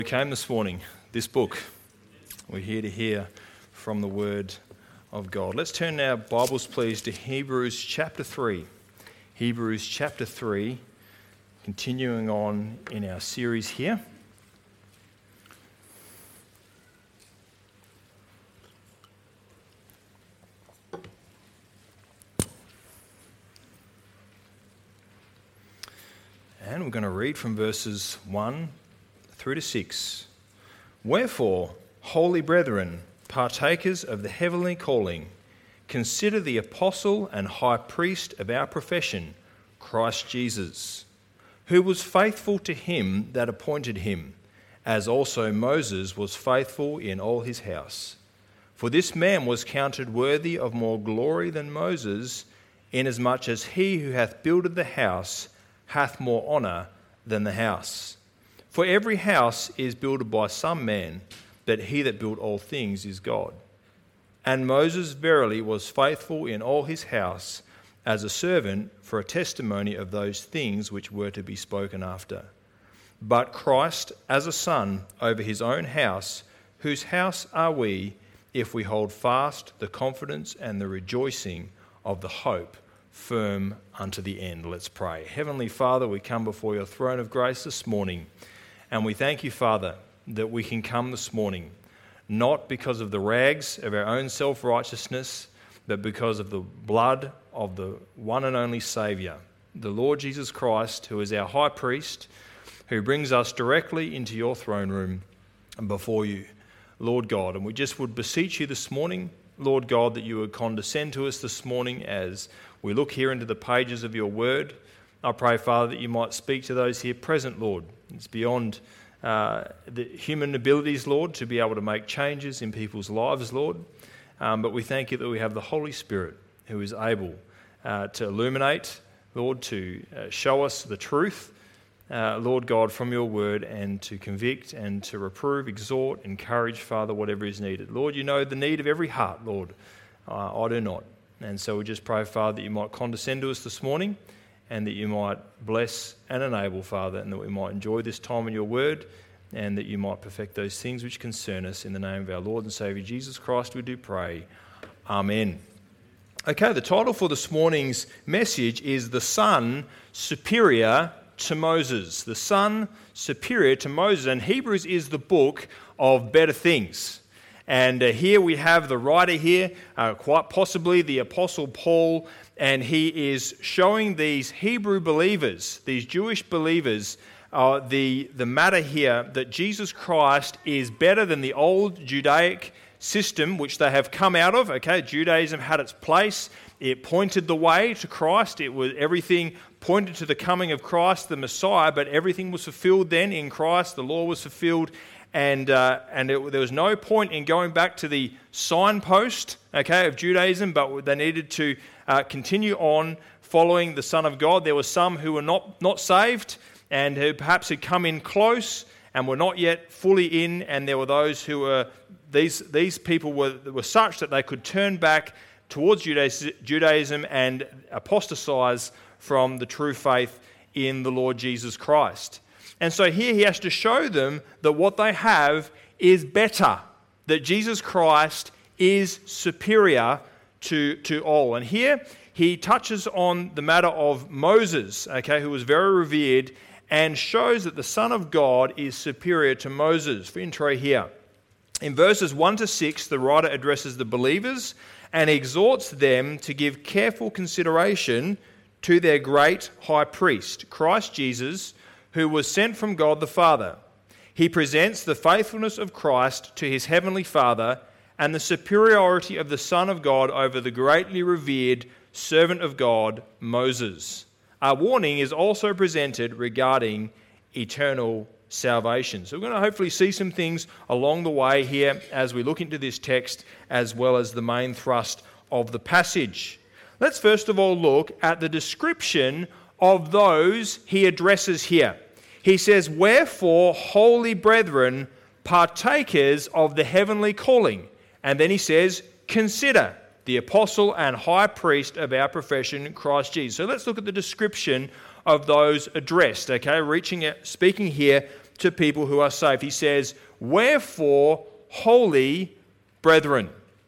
We came this morning, this book. We're here to hear from the Word of God. Let's turn our Bibles, please, to Hebrews chapter 3. Hebrews chapter 3, continuing on in our series here. And we're going to read from verses 1 through to 6. Wherefore, holy brethren, partakers of the heavenly calling, consider the apostle and high priest of our profession, Christ Jesus, who was faithful to him that appointed him, as also Moses was faithful in all his house. For this man was counted worthy of more glory than Moses, inasmuch as he who hath builded the house hath more honour than the house. For every house is builded by some man, but he that built all things is God. And Moses verily was faithful in all his house as a servant for a testimony of those things which were to be spoken after. But Christ as a son over his own house, whose house are we, if we hold fast the confidence and the rejoicing of the hope firm unto the end. Let's pray. Heavenly Father, we come before your throne of grace this morning, and we thank you, Father, that we can come this morning, not because of the rags of our own self-righteousness, but because of the blood of the one and only Saviour, the Lord Jesus Christ, who is our high priest, who brings us directly into your throne room and before you, Lord God. And we just would beseech you this morning, Lord God, that you would condescend to us this morning as we look here into the pages of your word. I pray, Father, that you might speak to those here present, Lord. It's beyond the human abilities, Lord, to be able to make changes in people's lives, Lord. But we thank you that we have the Holy Spirit who is able to illuminate, Lord, to show us the truth, Lord God, from your word, and to convict and to reprove, exhort, encourage, Father, whatever is needed. Lord, you know the need of every heart, Lord. I do not. And so we just pray, Father, that you might condescend to us this morning and that you might bless and enable, Father, and that we might enjoy this time in your word and that you might perfect those things which concern us. In the name of our Lord and Saviour, Jesus Christ, we do pray. Amen. Okay, the title for this morning's message is The Son Superior to Moses. The Son Superior to Moses. And Hebrews is the book of better things. And here we have the writer here, quite possibly the Apostle Paul, and he is showing these Hebrew believers, these Jewish believers, the matter here that Jesus Christ is better than the old Judaic system which they have come out of. Okay, Judaism had its place. It pointed the way to Christ. It was everything pointed to the coming of Christ, the Messiah, but everything was fulfilled then in Christ. The law was fulfilled. And there was no point in going back to the signpost, okay, of Judaism, but they needed to continue on following the Son of God. There were some who were not saved and who perhaps had come in close and were not yet fully in, and there were those who were, these people were such that they could turn back towards Judaism and apostatize from the true faith in the Lord Jesus Christ. And so here he has to show them that what they have is better, that Jesus Christ is superior to all. And here he touches on the matter of Moses, okay, who was very revered, and shows that the Son of God is superior to Moses. For intro here, in verses 1 to 6, the writer addresses the believers and exhorts them to give careful consideration to their great high priest, Christ Jesus, who was sent from God the Father. He presents the faithfulness of Christ to his heavenly Father and the superiority of the Son of God over the greatly revered servant of God, Moses. Our warning is also presented regarding eternal salvation. So we're going to hopefully see some things along the way here as we look into this text as well as the main thrust of the passage. Let's first of all look at the description of those he addresses here. He says, wherefore, holy brethren, partakers of the heavenly calling. And then he says, consider the apostle and high priest of our profession, Christ Jesus. So let's look at the description of those addressed, okay? Speaking here to people who are saved. He says, wherefore, holy brethren.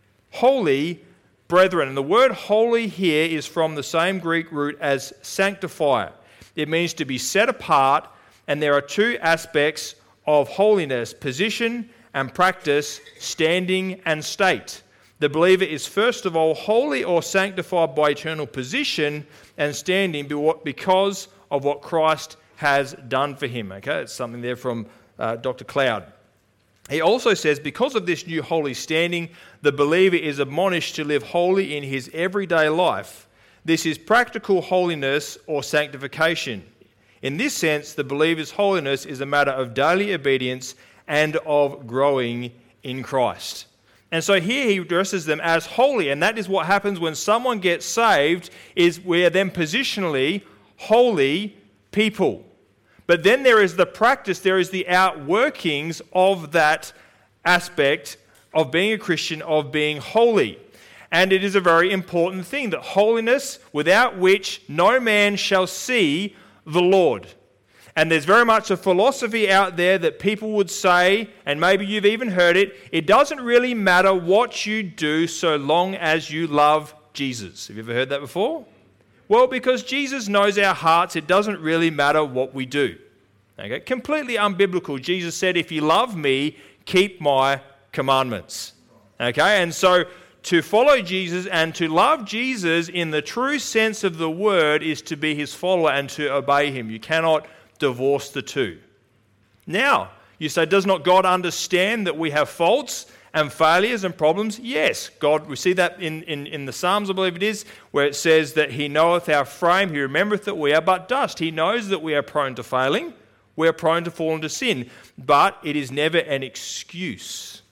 Holy brethren. And the word holy here is from the same Greek root as sanctifier. It means to be set apart, and there are two aspects of holiness: position and practice, standing and state. The believer is first of all holy or sanctified by eternal position and standing because of what Christ has done for him. Okay, it's something there from Dr. Cloud. He also says, because of this new holy standing, the believer is admonished to live holy in his everyday life. This is practical holiness or sanctification. In this sense, the believer's holiness is a matter of daily obedience and of growing in Christ. And so here he addresses them as holy, and that is what happens when someone gets saved, is we are then positionally holy people. But then there is the practice, there is the outworkings of that aspect of being a Christian, of being holy. And it is a very important thing, that holiness, without which no man shall see the Lord. And there's very much a philosophy out there that people would say, and maybe you've even heard it, it doesn't really matter what you do so long as you love Jesus. Have you ever heard that before? Well, because Jesus knows our hearts, it doesn't really matter what we do. Okay? Completely unbiblical. Jesus said, if you love me, keep my commandments. Okay? And so to follow Jesus and to love Jesus in the true sense of the word is to be his follower and to obey him. You cannot divorce the two. Now, you say, does not God understand that we have faults and failures and problems? Yes, God, we see that in the Psalms, I believe it is, where it says that he knoweth our frame, he remembereth that we are but dust. He knows that we are prone to failing, we are prone to fall into sin, but it is never an excuse.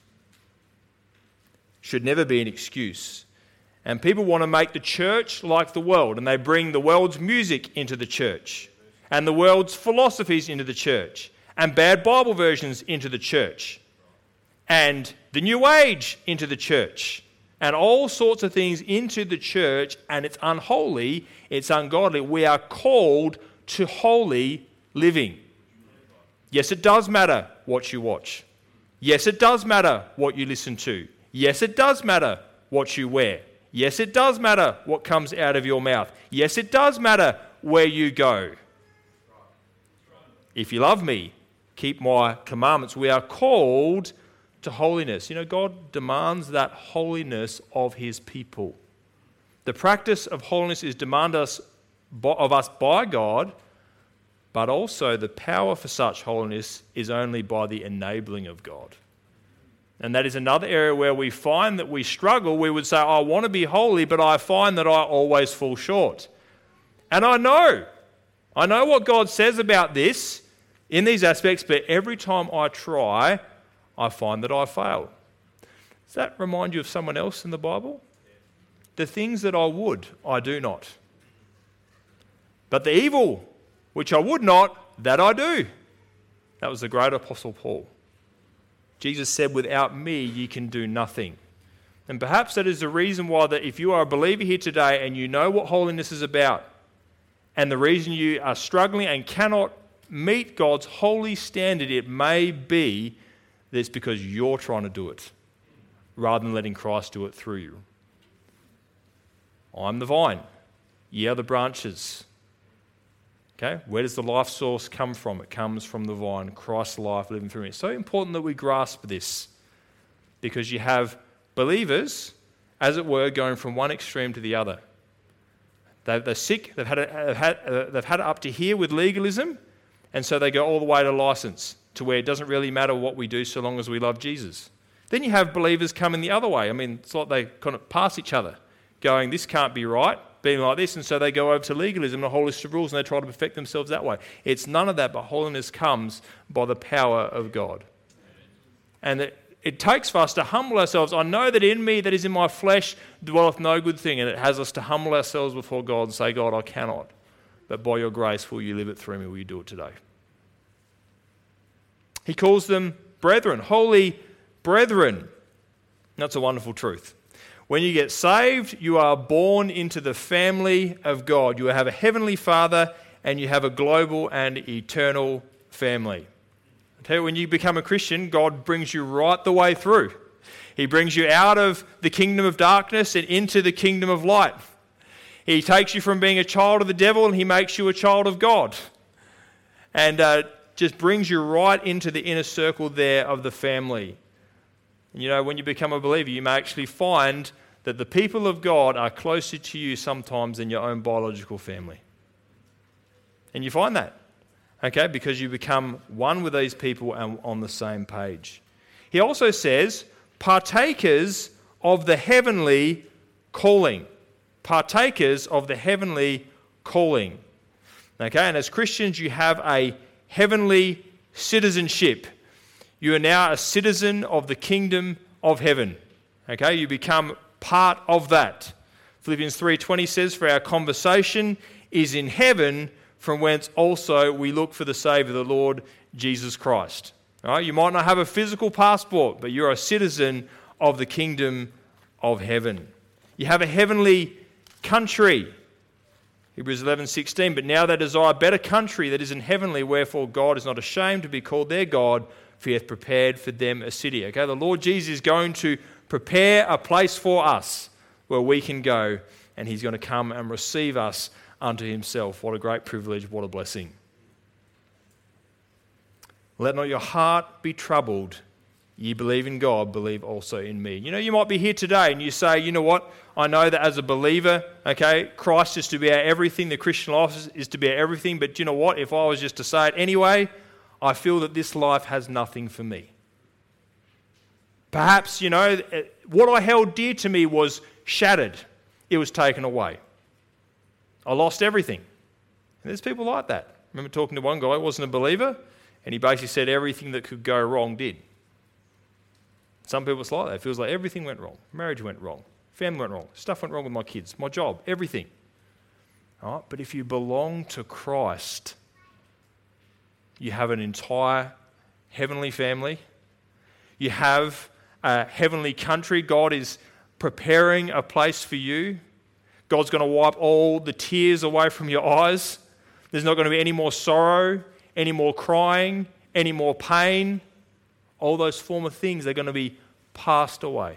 Should never be an excuse. And people want to make the church like the world, and they bring the world's music into the church, and the world's philosophies into the church, and bad Bible versions into the church, and the New Age into the church, and all sorts of things into the church, and it's unholy, it's ungodly. We are called to holy living. Yes, it does matter what you watch. Yes, it does matter what you listen to. Yes, it does matter what you wear. Yes, it does matter what comes out of your mouth. Yes, it does matter where you go. If you love me, keep my commandments. We are called to holiness. You know, God demands that holiness of his people. The practice of holiness is demanded of us by God, but also the power for such holiness is only by the enabling of God. And that is another area where we find that we struggle. We would say, I want to be holy, but I find that I always fall short. And I know what God says about this in these aspects, but every time I try, I find that I fail. Does that remind you of someone else in the Bible? The things that I would, I do not. But the evil, which I would not, that I do. That was the great Apostle Paul. Jesus said, without me, ye can do nothing. And perhaps that is the reason why that if you are a believer here today and you know what holiness is about, and the reason you are struggling and cannot meet God's holy standard, it may be that it's because you're trying to do it rather than letting Christ do it through you. I'm the vine, ye are the branches. Okay, where does the life source come from? It comes from the vine, Christ's life living through me. It's so important that we grasp this, because you have believers, as it were, going from one extreme to the other. They're sick, they've had it up to here with legalism, and so they go all the way to license, to where it doesn't really matter what we do so long as we love Jesus. Then you have believers coming the other way. I mean, it's like they kind of pass each other, going, this can't be right, being like this, and so they go over to legalism and a whole list of rules, and they try to perfect themselves that way. It's none of that, but holiness comes by the power of God. And it takes for us to humble ourselves. I know that in me, that is in my flesh, dwelleth no good thing, and it has us to humble ourselves before God and say, God, I cannot. But by your grace, will you live it through me? Will you do it today? He calls them brethren, holy brethren. That's a wonderful truth. When you get saved, you are born into the family of God. You have a heavenly Father and you have a global and eternal family. I tell you, when you become a Christian, God brings you right the way through. He brings you out of the kingdom of darkness and into the kingdom of light. He takes you from being a child of the devil and he makes you a child of God. And just brings you right into the inner circle there of the family. And you know, when you become a believer, you may actually find that the people of God are closer to you sometimes than your own biological family. And you find that, okay, because you become one with these people and on the same page. He also says, partakers of the heavenly calling. Partakers of the heavenly calling. Okay, and as Christians, you have a heavenly citizenship. You are now a citizen of the kingdom of heaven. Okay, you become part of that. Philippians 3:20 says, for our conversation is in heaven, from whence also we look for the Saviour, the Lord Jesus Christ. All right, you might not have a physical passport, but you're a citizen of the kingdom of heaven. You have a heavenly country. Hebrews 11:16, but now they desire a better country that is in heavenly, wherefore God is not ashamed to be called their God, for he hath prepared for them a city. Okay, the Lord Jesus is going to prepare a place for us where we can go, and he's going to come and receive us unto himself. What a great privilege, what a blessing. Let not your heart be troubled. Ye believe in God, believe also in me. You know, you might be here today and you say, you know what, I know that as a believer, okay, Christ is to be our everything, the Christian life is to be our everything, but you know what, if I was just to say it anyway, I feel that this life has nothing for me. Perhaps, you know, what I held dear to me was shattered. It was taken away. I lost everything. And there's people like that. I remember talking to one guy who wasn't a believer, and he basically said everything that could go wrong did. Some people it's like that. It feels like everything went wrong. Marriage went wrong. Family went wrong. Stuff went wrong with my kids, my job, everything. All right? But if you belong to Christ, you have an entire heavenly family. You have a heavenly country. God is preparing a place for you. God's going to wipe all the tears away from your eyes. There's not going to be any more sorrow, any more crying, any more pain. All those former things are going to be passed away.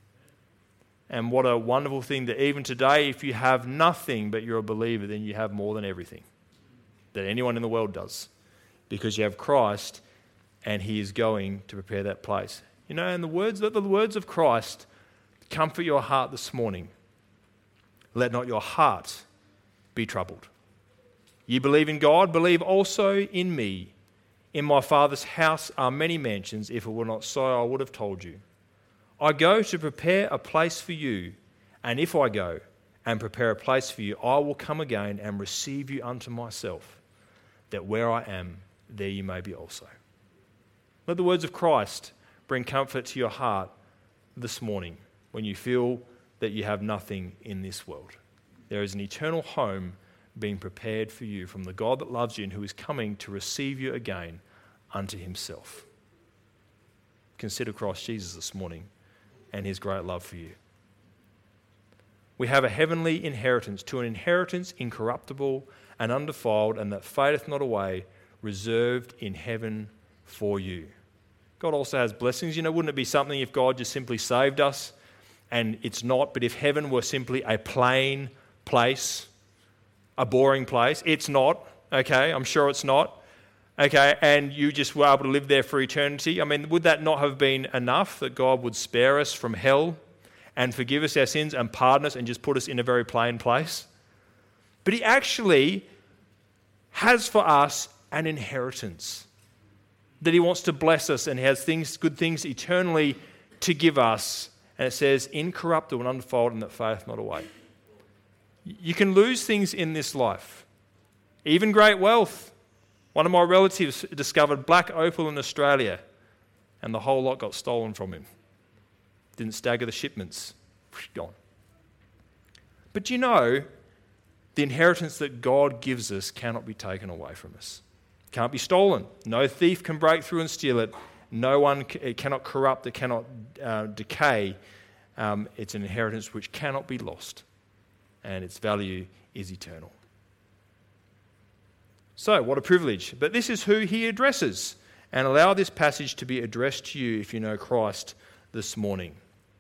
And what a wonderful thing that even today, if you have nothing but you're a believer, then you have more than everything that anyone in the world does. Because you have Christ and he is going to prepare that place. You know, and let the words of Christ comfort your heart this morning. Let not your heart be troubled. Ye believe in God, believe also in me. In my Father's house are many mansions. If it were not so, I would have told you. I go to prepare a place for you, and if I go and prepare a place for you, I will come again and receive you unto myself, that where I am, there you may be also. Let the words of Christ bring comfort to your heart this morning when you feel that you have nothing in this world. There is an eternal home being prepared for you from the God that loves you and who is coming to receive you again unto himself. Consider Christ Jesus this morning and his great love for you. We have a heavenly inheritance, to an inheritance incorruptible and undefiled, and that fadeth not away, reserved in heaven for you. God also has blessings. You know, wouldn't it be something if God just simply saved us? And it's not, but if heaven were simply a plain place, a boring place, it's not, okay? I'm sure it's not, okay? And you just were able to live there for eternity. I mean, would that not have been enough that God would spare us from hell and forgive us our sins and pardon us and just put us in a very plain place? But he actually has for us an inheritance that he wants to bless us, and he has good things eternally to give us. And it says, incorruptible and undefiled, and that fadeth not away. You can lose things in this life, even great wealth. One of my relatives discovered black opal in Australia, and the whole lot got stolen from him. Didn't stagger the shipments. Gone. But you know, the inheritance that God gives us cannot be taken away from us. It can't be stolen. No thief can break through and steal it. No one, it cannot corrupt, it cannot decay. It's an inheritance which cannot be lost, and its value is eternal. So, what a privilege. But this is who he addresses. and allow this passage to be addressed to you if you know Christ this morning.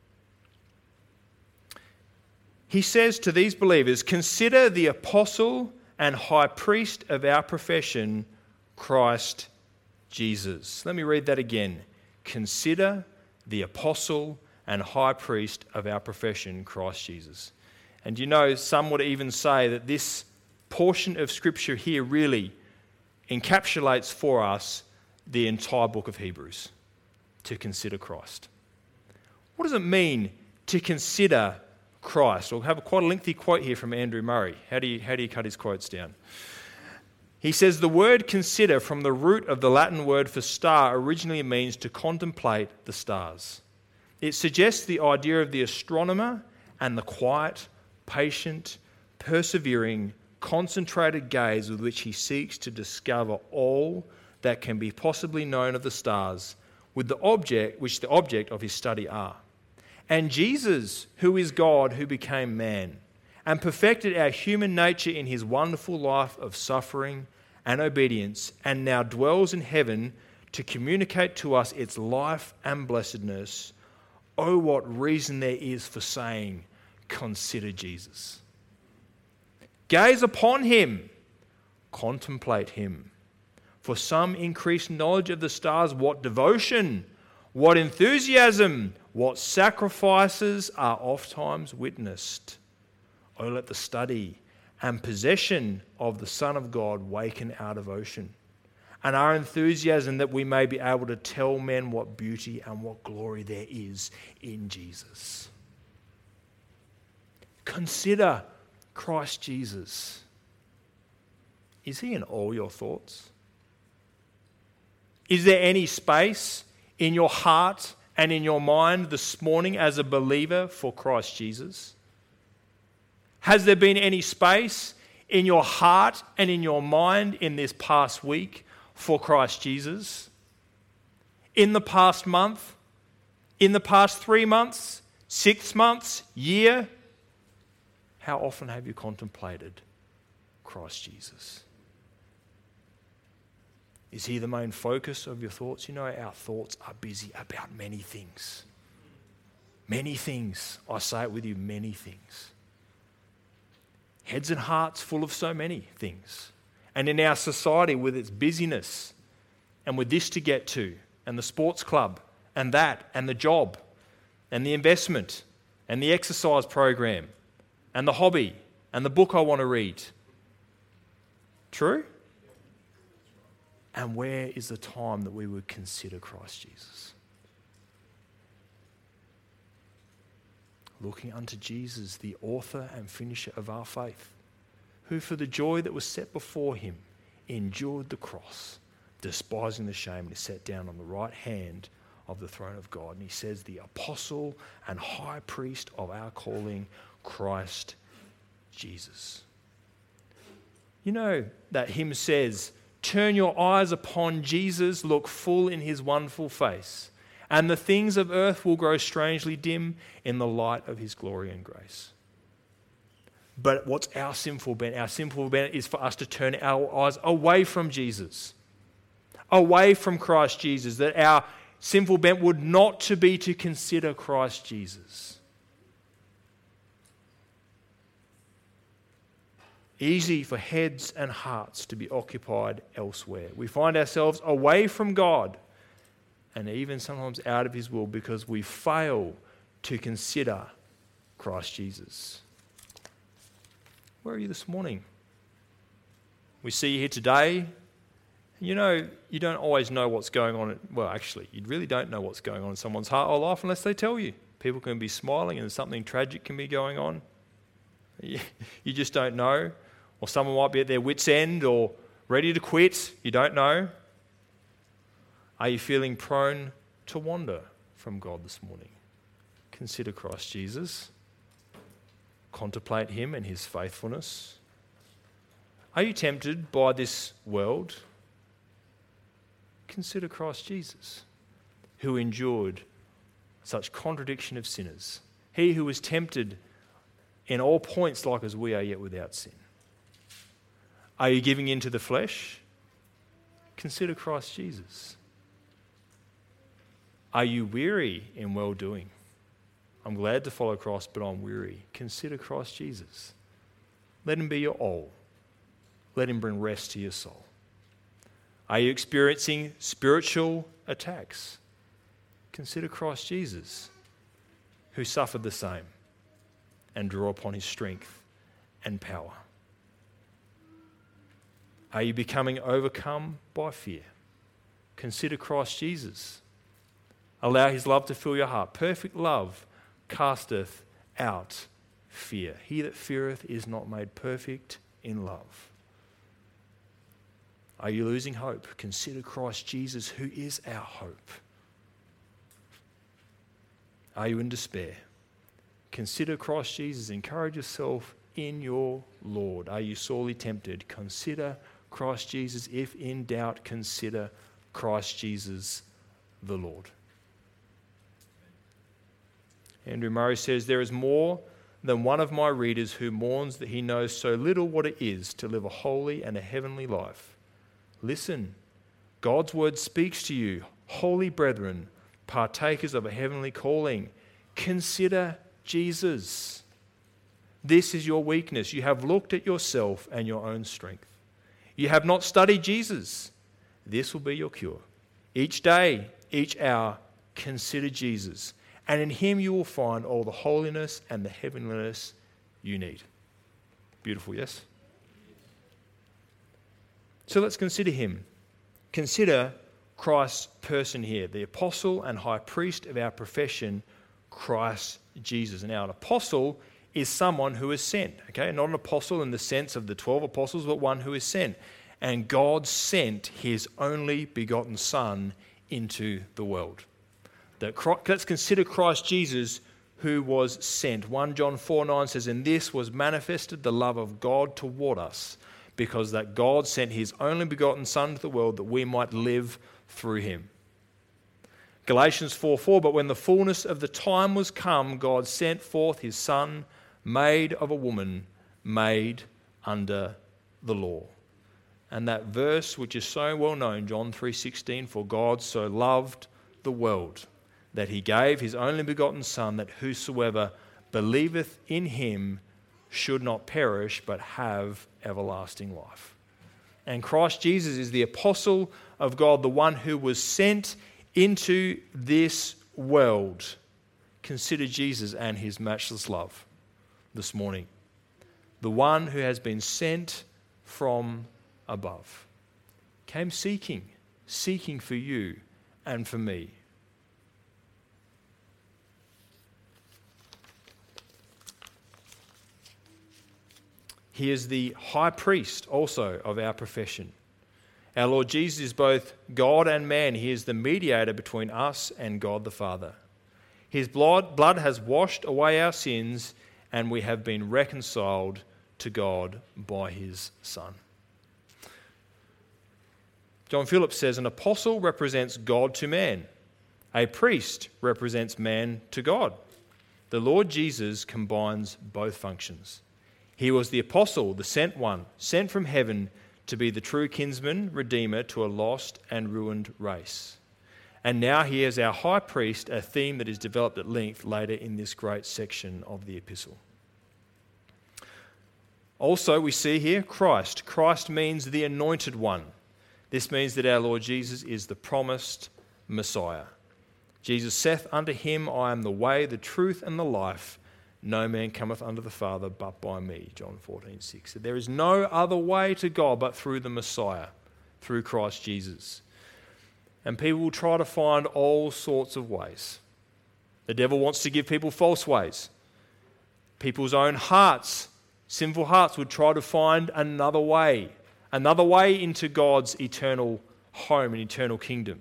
He says to these believers, consider the apostle and high priest of our profession, Christ Jesus. Let me read that again. Consider the apostle and high priest of our profession, Christ Jesus. And you know, some would even say that this portion of Scripture here really encapsulates for us the entire book of Hebrews, to consider Christ. What does it mean to consider Christ? We'll have quite a lengthy quote here from Andrew Murray. How do you cut his quotes down? He says, the word consider from the root of the Latin word for star originally means to contemplate the stars. It suggests the idea of the astronomer and the quiet, patient, persevering, concentrated gaze with which he seeks to discover all that can be possibly known of the stars, with the object of his study are. And Jesus, who is God, who became man, and perfected our human nature in his wonderful life of suffering and obedience, and now dwells in heaven to communicate to us its life and blessedness. Oh, what reason there is for saying, consider Jesus. Gaze upon him, contemplate him. For some increased knowledge of the stars, what devotion, what enthusiasm, what sacrifices are ofttimes witnessed. Oh, let the study and possession of the Son of God waken our devotion and our enthusiasm that we may be able to tell men what beauty and what glory there is in Jesus. Consider Christ Jesus. Is he in all your thoughts? Is there any space in your heart and in your mind this morning as a believer for Christ Jesus? Has there been any space in your heart and in your mind in this past week for Christ Jesus? In the past month? In the past 3 months? 6 months? Year? How often have you contemplated Christ Jesus? Is he the main focus of your thoughts? You know, our thoughts are busy about many things. Many things. I say it with you, many things. Heads and hearts full of so many things. And in our society with its busyness and with this to get to and the sports club and that and the job and the investment and the exercise program and the hobby and the book I want to read. True? And where is the time that we would consider Christ Jesus? Looking unto Jesus, the author and finisher of our faith, who for the joy that was set before him endured the cross, despising the shame, and is set down on the right hand of the throne of God. And he says, the apostle and high priest of our calling, Christ Jesus. You know that hymn says, turn your eyes upon Jesus, look full in his wonderful face, and the things of earth will grow strangely dim in the light of his glory and grace. But what's our sinful bent? Our sinful bent is for us to turn our eyes away from Jesus, away from Christ Jesus, that our sinful bent would not to be to consider Christ Jesus. Easy for heads and hearts to be occupied elsewhere. We find ourselves away from God and even sometimes out of his will because we fail to consider Christ Jesus. Where are you this morning? We see you here today. You know, you don't always know what's going on. Well, actually, you really don't know what's going on in someone's heart or life unless they tell you. People can be smiling and something tragic can be going on. You just don't know. Or someone might be at their wit's end or ready to quit. You don't know. Are you feeling prone to wander from God this morning? Consider Christ Jesus. Contemplate him and his faithfulness. Are you tempted by this world? Consider Christ Jesus, who endured such contradiction of sinners. He who was tempted in all points like as we are, yet without sin. Are you giving in to the flesh? Consider Christ Jesus. Are you weary in well-doing? I'm glad to follow Christ, but I'm weary. Consider Christ Jesus. Let him be your all. Let him bring rest to your soul. Are you experiencing spiritual attacks? Consider Christ Jesus, who suffered the same, and draw upon his strength and power. Are you becoming overcome by fear? Consider Christ Jesus. Allow his love to fill your heart. Perfect love casteth out fear. He that feareth is not made perfect in love. Are you losing hope? Consider Christ Jesus, who is our hope. Are you in despair? Consider Christ Jesus. Encourage yourself in your Lord. Are you sorely tempted? Consider Christ Jesus. If in doubt, consider Christ Jesus the Lord. Andrew Murray says, there is more than one of my readers who mourns that he knows so little what it is to live a holy and a heavenly life. Listen, God's word speaks to you, holy brethren, partakers of a heavenly calling. Consider Jesus. This is your weakness. You have looked at yourself and your own strength. You have not studied Jesus. This will be your cure. Each day, each hour, consider Jesus. And in him you will find all the holiness and the heavenliness you need. Beautiful, yes? So let's consider him. Consider Christ's person here, the apostle and high priest of our profession, Christ Jesus. Now, an apostle is someone who is sent, okay? Not an apostle in the sense of the 12 apostles, but one who is sent. And God sent his only begotten Son into the world. Let's consider Christ Jesus who was sent. 1 John 4:9 says, "In this was manifested the love of God toward us, because that God sent his only begotten Son to the world that we might live through him." Galatians 4:4, "But when the fullness of the time was come, God sent forth his Son, made of a woman, made under the law." And that verse, which is so well known, John 3:16, "For God so loved the world, that he gave his only begotten Son, that whosoever believeth in him should not perish, but have everlasting life." And Christ Jesus is the apostle of God, the one who was sent into this world. Consider Jesus and his matchless love this morning. The one who has been sent from above. Came seeking for you and for me. He is the high priest also of our profession. Our Lord Jesus is both God and man. He is the mediator between us and God the Father. His blood has washed away our sins, and we have been reconciled to God by his Son. John Phillips says, "An apostle represents God to man. A priest represents man to God. The Lord Jesus combines both functions. He was the apostle, the sent one, sent from heaven to be the true kinsman, redeemer to a lost and ruined race. And now he is our high priest, a theme that is developed at length later in this great section of the epistle." Also, we see here Christ. Christ means the anointed one. This means that our Lord Jesus is the promised Messiah. Jesus saith unto him, "I am the way, the truth, and the life. No man cometh unto the Father but by me." John 14:6. There is no other way to God but through the Messiah, through Christ Jesus. And people will try to find all sorts of ways. The devil wants to give people false ways. People's own hearts, sinful hearts, would try to find another way into God's eternal home and eternal kingdom.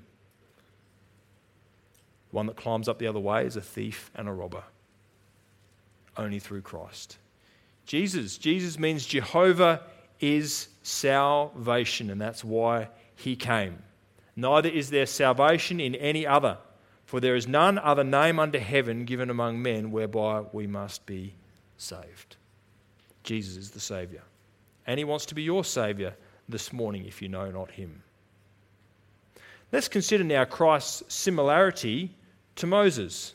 One that climbs up the other way is a thief and a robber. Only through Christ. Jesus means Jehovah is salvation, and that's why he came. Neither is there salvation in any other, for there is none other name under heaven given among men whereby we must be saved. Jesus is the Saviour, and he wants to be your Saviour this morning if you know not him. Let's consider now Christ's similarity to Moses.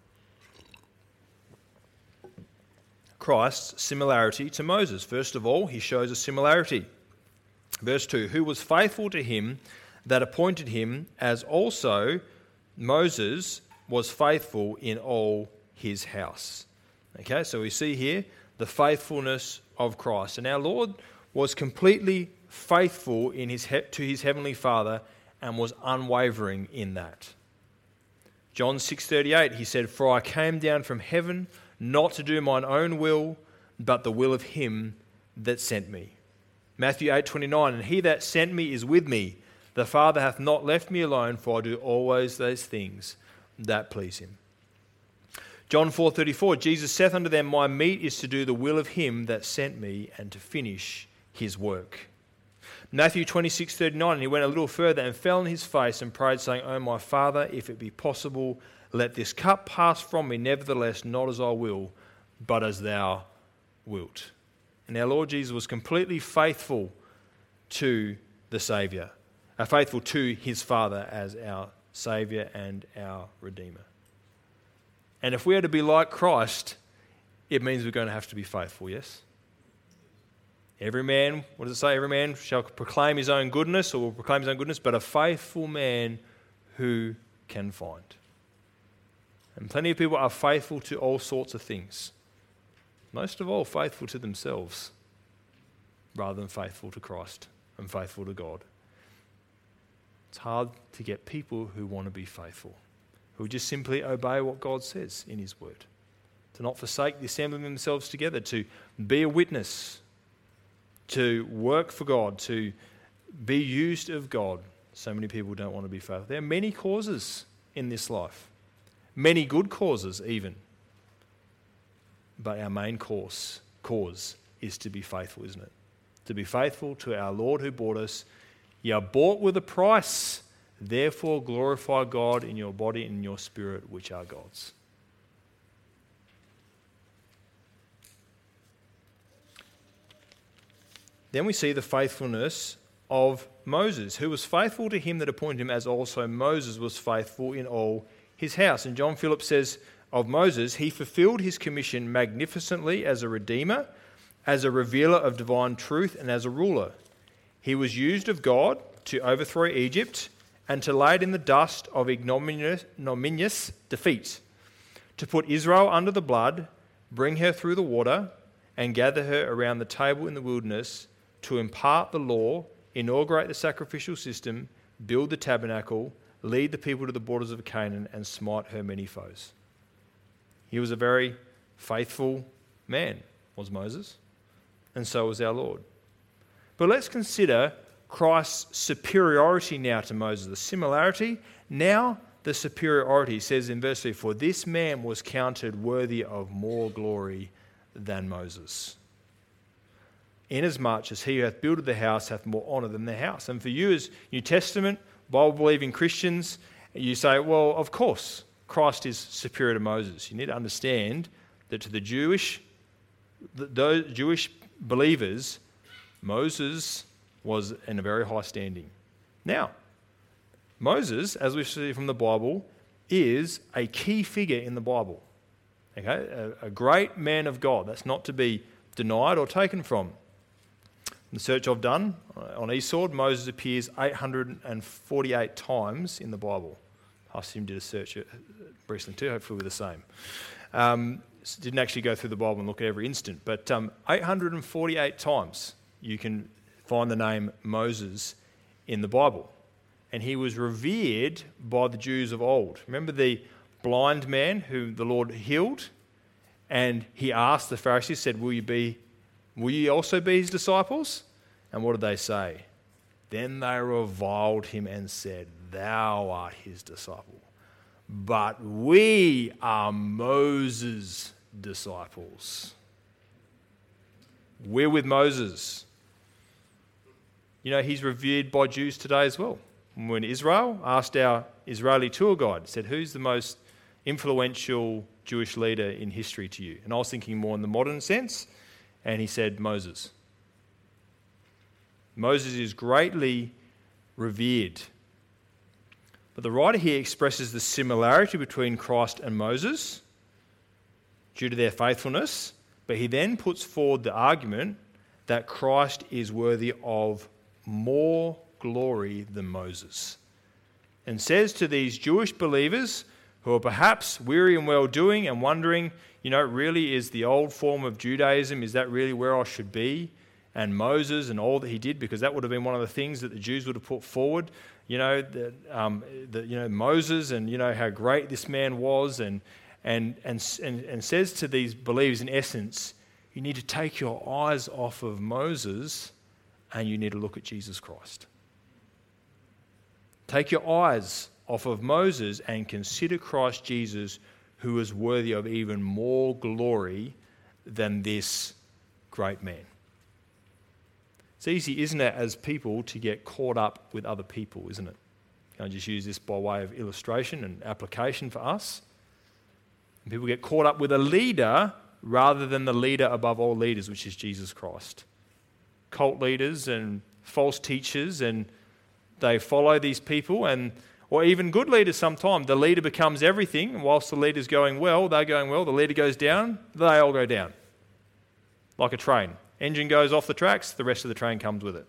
Christ's similarity to Moses. First of all, he shows a similarity. Verse 2, who was faithful to him that appointed him, as also Moses was faithful in all his house. Okay, so we see here the faithfulness of Christ. And our Lord was completely faithful in to his heavenly Father and was unwavering in that. John 6:38, he said, for I came down from heaven not to do mine own will, but the will of him that sent me. Matthew 8:29, and he that sent me is with me. The Father hath not left me alone, for I do always those things that please him. John 4:34, Jesus saith unto them, my meat is to do the will of him that sent me and to finish his work. Matthew 26:39, and he went a little further and fell on his face and prayed, saying, O my Father, if it be possible, let this cup pass from me, nevertheless, not as I will, but as thou wilt. And our Lord Jesus was completely faithful to the Saviour, faithful to his Father as our Saviour and our Redeemer. And if we are to be like Christ, it means we're going to have to be faithful, yes? Every man, what does it say? Every man shall proclaim his own goodness, or will proclaim his own goodness, but a faithful man who can find. And plenty of people are faithful to all sorts of things. Most of all, faithful to themselves, rather than faithful to Christ and faithful to God. It's hard to get people who want to be faithful, who just simply obey what God says in his word, to not forsake the assembling themselves together, to be a witness, to work for God, to be used of God. So many people don't want to be faithful. There are many causes in this life, many good causes even. But our main cause is to be faithful, isn't it? To be faithful to our Lord who bought us. You are bought with a price. Therefore glorify God in your body and in your spirit, which are God's. Then we see the faithfulness of Moses, who was faithful to him that appointed him, as also Moses was faithful in all his house. And John Phillips says of Moses, he fulfilled his commission magnificently as a redeemer, as a revealer of divine truth, and as a ruler. He was used of God to overthrow Egypt and to lay it in the dust of ignominious defeat, to put Israel under the blood, bring her through the water, and gather her around the table in the wilderness, to impart the law, inaugurate the sacrificial system, build the tabernacle, lead the people to the borders of Canaan, and smite her many foes. He was a very faithful man, was Moses, and so was our Lord. But let's consider Christ's superiority now to Moses. The similarity, now the superiority. He says in verse 3, for this man was counted worthy of more glory than Moses, inasmuch as he who hath builded the house hath more honour than the house. And for you as New Testament, Bible-believing Christians, you say, well, of course, Christ is superior to Moses. You need to understand that to the Jewish believers, Moses was in a very high standing. Now, Moses, as we see from the Bible, is a key figure in the Bible. Okay, a great man of God. That's not to be denied or taken from. In the search I've done on eSword, Moses appears 848 times in the Bible. Hassim did a search recently too, hopefully we're the same. Didn't actually go through the Bible and look at every instant, but 848 times you can find the name Moses in the Bible. And he was revered by the Jews of old. Remember the blind man who the Lord healed? And he asked the Pharisees, said, will you also be his disciples? And what did they say? Then they reviled him and said, thou art his disciple, but we are Moses' disciples. We're with Moses. You know, he's revered by Jews today as well. When Israel asked our Israeli tour guide, said, who's the most influential Jewish leader in history to you? And I was thinking more in the modern sense, and he said Moses. Moses is greatly revered. But the writer here expresses the similarity between Christ and Moses due to their faithfulness, but he then puts forward the argument that Christ is worthy of more glory than Moses, and says to these Jewish believers who are perhaps weary in well-doing and wondering, really is the old form of Judaism, is that really where I should be? And Moses and all that he did, because that would have been one of the things that the Jews would have put forward, Moses and how great this man was, and says to these believers in essence, you need to take your eyes off of Moses and you need to look at Jesus Christ. Take your eyes off of Moses and consider Christ Jesus, who is worthy of even more glory than this great man. It's easy, isn't it, as people to get caught up with other people, isn't it? Can I just use this by way of illustration and application for us? And people get caught up with a leader rather than the leader above all leaders, which is Jesus Christ. Cult leaders and false teachers, and they follow these people, or even good leaders sometimes. The leader becomes everything, and whilst the leader's going well, they're going well. The leader goes down, they all go down. Like a train. Engine goes off the tracks, the rest of the train comes with it.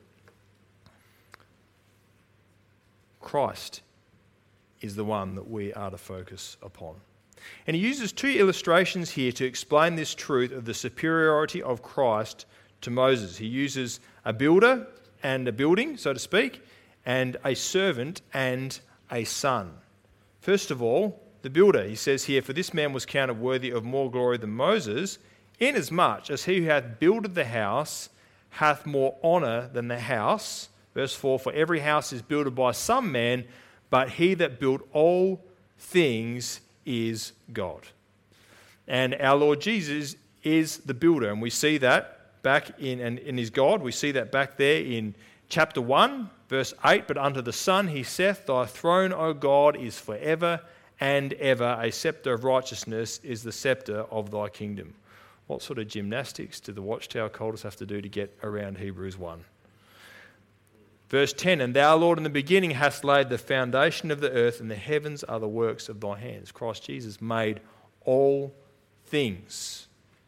Christ is the one that we are to focus upon. And he uses two illustrations here to explain this truth of the superiority of Christ to Moses. He uses a builder and a building, so to speak, and a servant and a son. First of all, the builder. He says here, for this man was counted worthy of more glory than Moses, inasmuch as he who hath builded the house hath more honour than the house. Verse 4, for every house is builded by some man, but he that built all things is God. And our Lord Jesus is the builder, and we see that back in his God. We see that back there in chapter 1, verse 8, but unto the Son he saith, thy throne, O God, is forever and ever. A sceptre of righteousness is the sceptre of thy kingdom. What sort of gymnastics do the Watchtower cultists have to do to get around Hebrews 1? Verse 10, and thou, Lord, in the beginning hast laid the foundation of the earth, and the heavens are the works of thy hands. Christ Jesus made all things.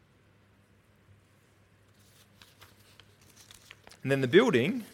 And then the building,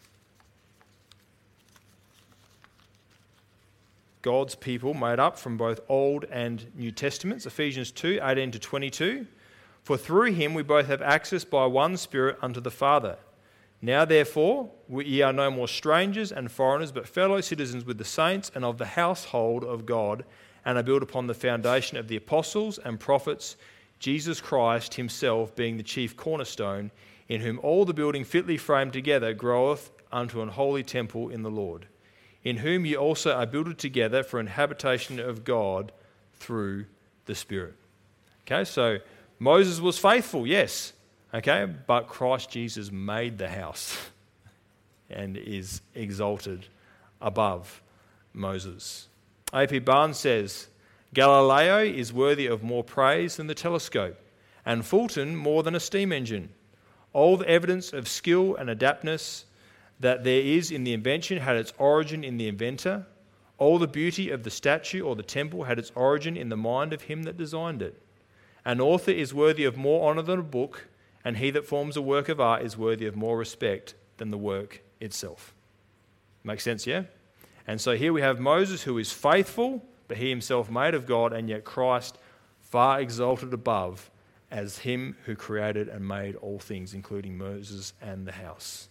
God's people made up from both Old and New Testaments. Ephesians 2, 18 to 22. For through him we both have access by one Spirit unto the Father. Now therefore ye are no more strangers and foreigners, but fellow citizens with the saints and of the household of God, and are built upon the foundation of the apostles and prophets, Jesus Christ himself being the chief cornerstone, in whom all the building fitly framed together groweth unto an holy temple in the Lord, in whom ye also are builded together for an habitation of God through the Spirit. Okay, so Moses was faithful, yes, okay, but Christ Jesus made the house and is exalted above Moses. A.P. Barnes says, Galileo is worthy of more praise than the telescope, and Fulton more than a steam engine. All the evidence of skill and adaptness that there is in the invention had its origin in the inventor. All the beauty of the statue or the temple had its origin in the mind of him that designed it. An author is worthy of more honour than a book, and he that forms a work of art is worthy of more respect than the work itself. Makes sense, yeah? And so here we have Moses, who is faithful, but he himself made of God, and yet Christ far exalted above as him who created and made all things, including Moses and the house.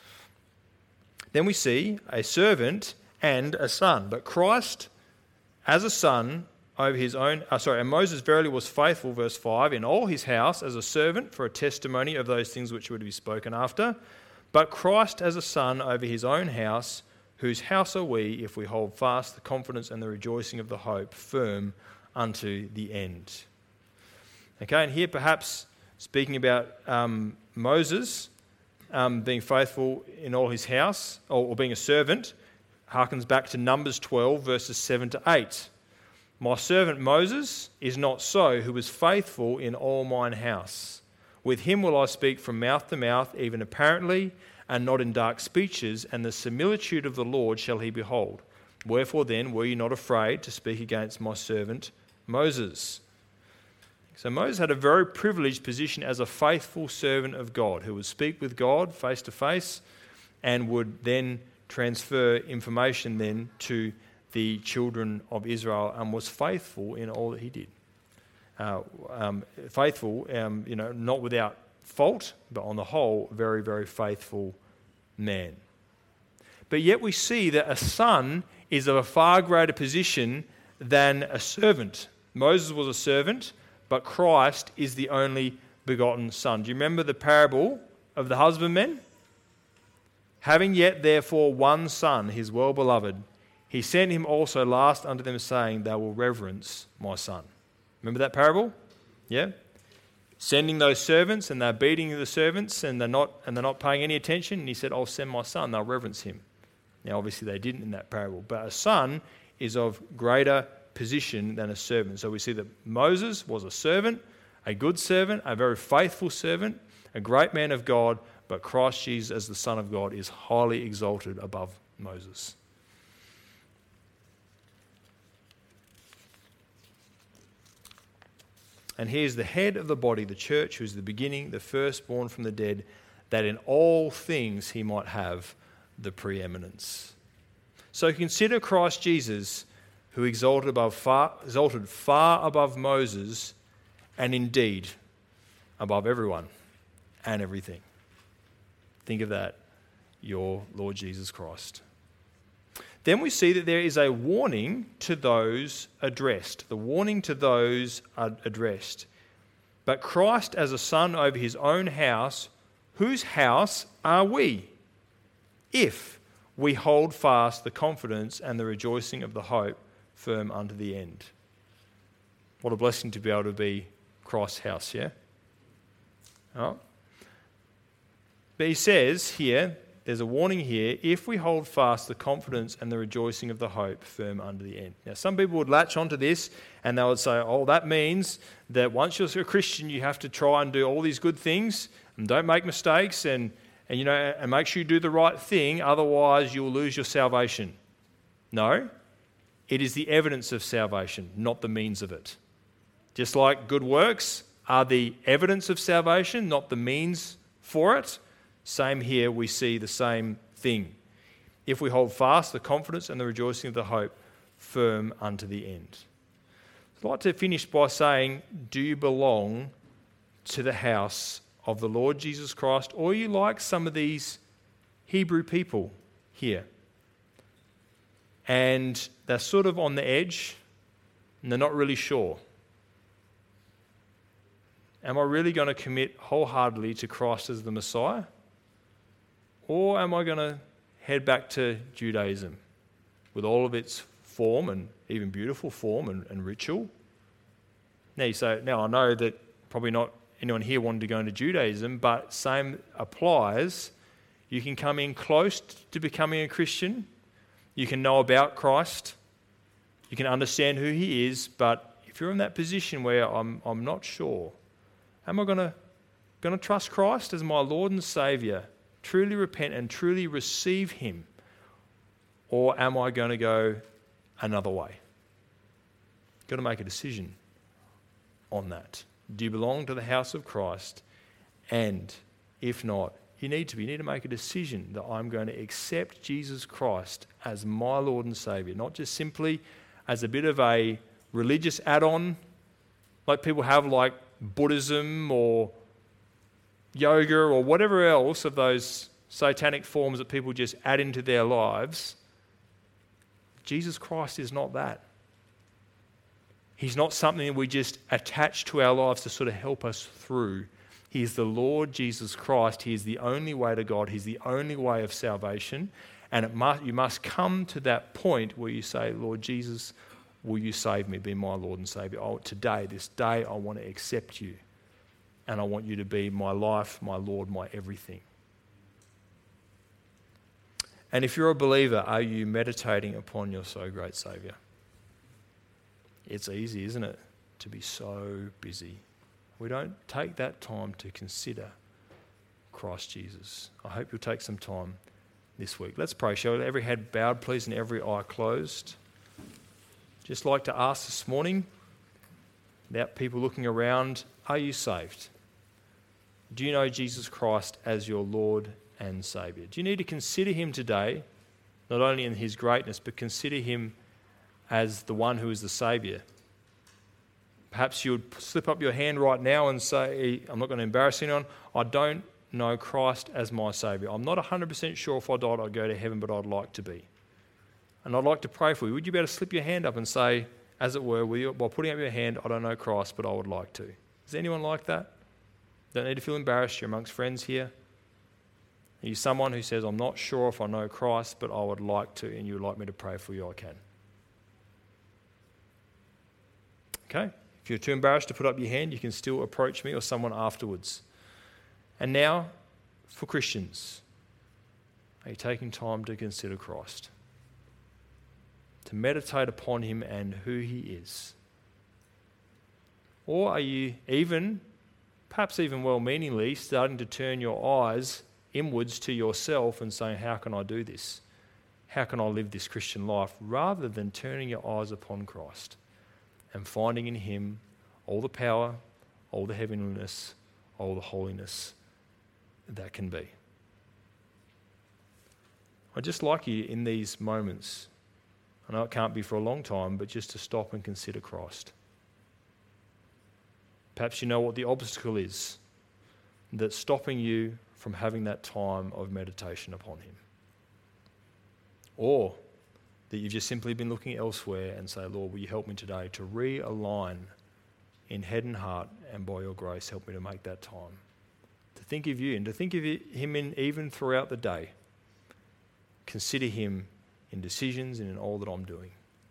Then we see a servant and a son. But Christ, as a son, over his own, and Moses verily was faithful, verse 5, in all his house as a servant for a testimony of those things which were to be spoken after. But Christ as a son over his own house, whose house are we, if we hold fast the confidence and the rejoicing of the hope firm unto the end. Okay, and here perhaps speaking about Moses being faithful in all his house, or being a servant, harkens back to Numbers 12, verses 7 to 8. My servant Moses is not so, who was faithful in all mine house. With him will I speak from mouth to mouth, even apparently, and not in dark speeches, and the similitude of the Lord shall he behold. Wherefore then were you not afraid to speak against my servant Moses? So Moses had a very privileged position as a faithful servant of God who would speak with God face to face and would then transfer information then to the children of Israel and was faithful in all that he did. Faithful, not without fault, but on the whole, very, very faithful man. But yet we see that a son is of a far greater position than a servant. Moses was a servant, but Christ is the only begotten Son. Do you remember the parable of the husbandmen? Having yet therefore one son, his well-beloved, he sent him also last unto them, saying, they will reverence my son. Remember that parable? Yeah? Sending those servants, and they're beating the servants, and they're not paying any attention. And he said, I'll send my son, they'll reverence him. Now obviously they didn't in that parable, but a son is of greater position than a servant. So we see that Moses was a servant, a good servant, a very faithful servant, a great man of God, but Christ Jesus as the Son of God is highly exalted above Moses. And he is the head of the body, the church, who is the beginning, the firstborn from the dead, that in all things he might have the preeminence. So consider Christ Jesus, who exalted far above Moses, and indeed above everyone and everything. Think of that, your Lord Jesus Christ. Then we see that there is a warning to those addressed. The warning to those addressed. But Christ as a son over his own house, whose house are we? If we hold fast the confidence and the rejoicing of the hope firm unto the end. What a blessing to be able to be Christ's house, yeah? Oh. But he says here, there's a warning here, if we hold fast the confidence and the rejoicing of the hope firm unto the end. Now, some people would latch onto this and they would say, oh, that means that once you're a Christian, you have to try and do all these good things and don't make mistakes and make sure you do the right thing, otherwise you'll lose your salvation. No, it is the evidence of salvation, not the means of it. Just like good works are the evidence of salvation, not the means for it, same here, we see the same thing. If we hold fast the confidence and the rejoicing of the hope firm unto the end. I'd like to finish by saying, do you belong to the house of the Lord Jesus Christ, or are you like some of these Hebrew people here? And they're sort of on the edge, and they're not really sure. Am I really going to commit wholeheartedly to Christ as the Messiah? Or am I going to head back to Judaism with all of its form and even beautiful form and ritual? Now I know that probably not anyone here wanted to go into Judaism, but same applies. You can come in close to becoming a Christian. You can know about Christ. You can understand who he is, but if you're in that position where I'm not sure, am I going to trust Christ as my Lord and Saviour, truly repent and truly receive him, or am I going to go another way? Got to make a decision on that. Do you belong to the house of Christ? And if not, you need to make a decision that I'm going to accept Jesus Christ as my Lord and Saviour, not just simply as a bit of a religious add-on like people have, like Buddhism or yoga or whatever else of those satanic forms that people just add into their lives. Jesus Christ is not that. He's not something that we just attach to our lives to sort of help us through. He is the Lord Jesus Christ. He is the only way to God. He's the only way of salvation. And you must come to that point where you say, Lord Jesus, will you save me? Be my Lord and Saviour. This day, I want to accept you. And I want you to be my life, my Lord, my everything. And if you're a believer, are you meditating upon your so great Saviour? It's easy, isn't it, to be so busy. We don't take that time to consider Christ Jesus. I hope you'll take some time this week. Let's pray, shall we? Every head bowed, please, and every eye closed. Just like to ask this morning, without people looking around, are you saved? Do you know Jesus Christ as your Lord and Saviour? Do you need to consider him today, not only in his greatness, but consider him as the one who is the Saviour? Perhaps you would slip up your hand right now and say, I'm not going to embarrass anyone, I don't know Christ as my Saviour. I'm not 100% sure if I died I'd go to heaven, but I'd like to be. And I'd like to pray for you. Would you be able to slip your hand up and say, as it were, while putting up your hand, I don't know Christ, but I would like to? Is anyone like that? Don't need to feel embarrassed. You're amongst friends here. Are you someone who says, I'm not sure if I know Christ, but I would like to, and you would like me to pray for you? I can. Okay? If you're too embarrassed to put up your hand, you can still approach me or someone afterwards. And now, for Christians, are you taking time to consider Christ? To meditate upon him and who he is? Or are you perhaps even well-meaningly, starting to turn your eyes inwards to yourself and saying, how can I do this? How can I live this Christian life? Rather than turning your eyes upon Christ and finding in him all the power, all the heavenliness, all the holiness that can be. I'd just like you in these moments, I know it can't be for a long time, but just to stop and consider Christ. Perhaps you know what the obstacle is that's stopping you from having that time of meditation upon him. Or that you've just simply been looking elsewhere and say, Lord, will you help me today to realign in head and heart, and by your grace help me to make that time. To think of you and to think of him even throughout the day. Consider him in decisions and in all that I'm doing.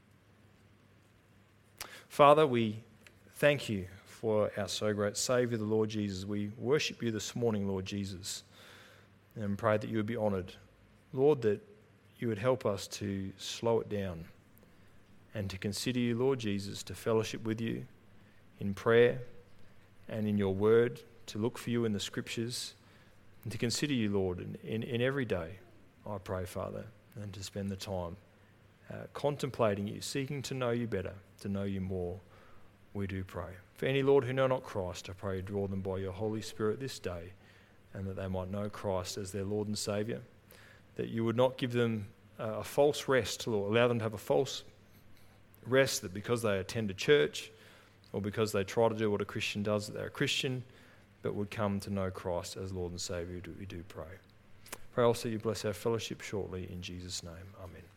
Father, we thank you for our so great Saviour, the Lord Jesus. We worship you this morning, Lord Jesus, and pray that you would be honoured. Lord, that you would help us to slow it down and to consider you, Lord Jesus, to fellowship with you in prayer and in your word, to look for you in the scriptures and to consider you, Lord, in every day, I pray, Father, and to spend the time contemplating you, seeking to know you better, to know you more, we do pray. For any, Lord, who know not Christ, I pray draw them by your Holy Spirit this day, and that they might know Christ as their Lord and Saviour, that you would not give them a false rest, Lord, allow them to have a false rest that because they attend a church or because they try to do what a Christian does, that they're a Christian, but would come to know Christ as Lord and Saviour, we do pray. Pray also you bless our fellowship shortly in Jesus' name. Amen.